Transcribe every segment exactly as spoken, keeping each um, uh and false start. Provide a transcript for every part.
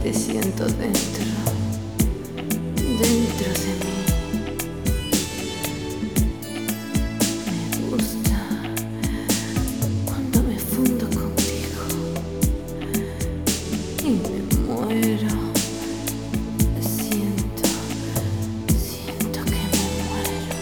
Te siento dentro, dentro de mí. Me gusta cuando me fundo contigo y me muero. Siento, siento que me muero.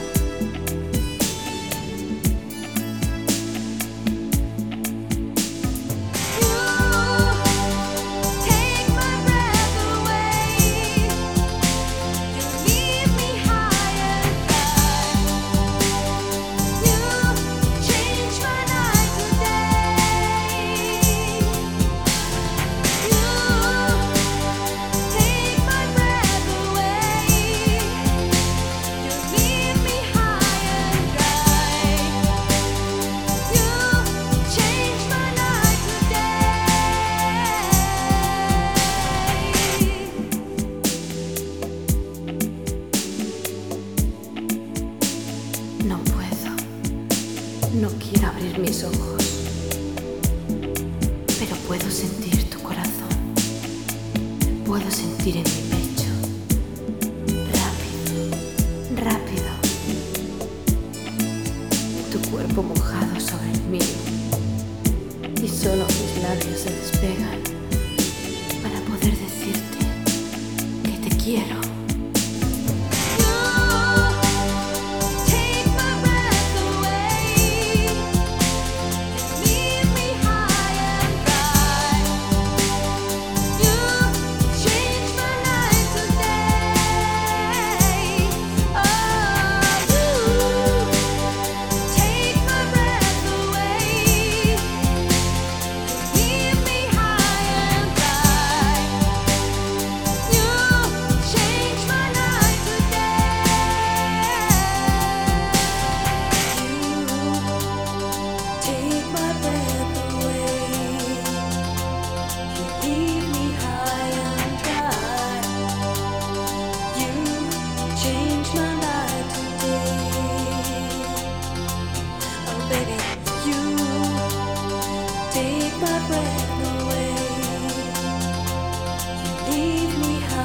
No puedo, no quiero abrir mis ojos, pero puedo sentir tu corazón, puedo sentir en mi pecho, rápido, rápido, tu cuerpo mojado sobre el mío, y solo mis labios se despegan para poder decirte que te quiero.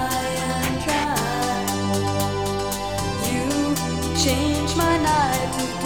Change my night to